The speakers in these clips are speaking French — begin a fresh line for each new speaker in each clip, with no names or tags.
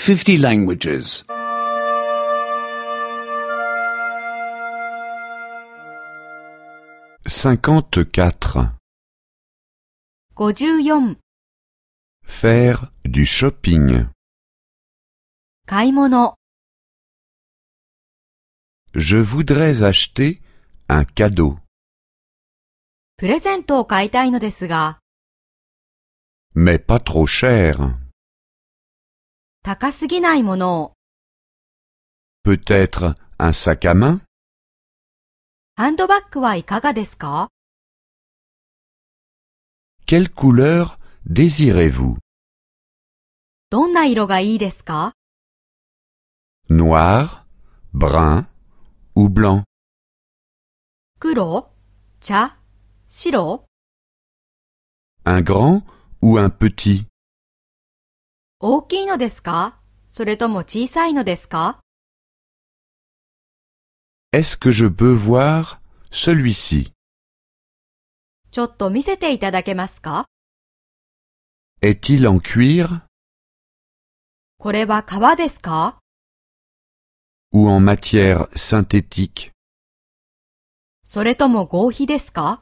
50 languages.
54.
54.
Faire du shopping.
買い物。
Je voudrais acheter un cadeau.
プレゼントを買いたいのですが、
Mais pas trop cher.
高すぎないものを。
Peut-être un sac à main?
ハンドバッグはいかがですか？
Quelle couleur désirez-vous?
どんな色がいいですか？
Noir, brun ou blanc?
黒、茶、白、
Un grand ou un petit?
大きいのですか？それとも小さいのですか？
Est-ce que je peux voir celui-ci?
ちょっと見せていただけますか？
Est-il en cuir
これは革ですか？
ou en matière synthétique?
それとも合皮ですか？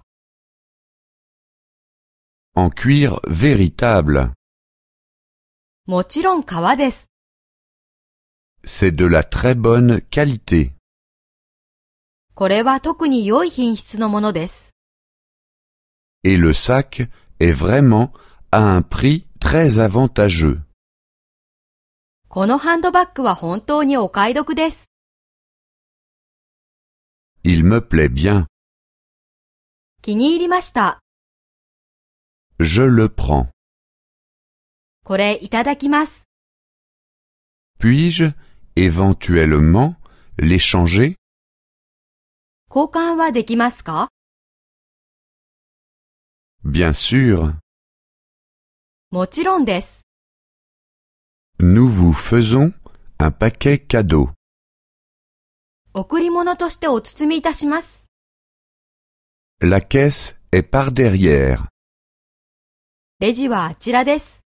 En cuir véritable.
もちろん革です。
C'est de la très bonne qualité.
これは特に良い品質のものです。
Et le sac est vraiment à un prix très avantageux.
このハンドバッグは本当にお買い得です。
Il me plaît bien.
気に入りました。
Je le prends.
これいただきます。
Puis-je éventuellement l'échanger?
交換はできますか？
Bien sûr.
もちろんです。
Nous vous faisons un paquet cadeau.
贈り物としてお包みいたします。
La caisse est par derrière.
レジはあちらです。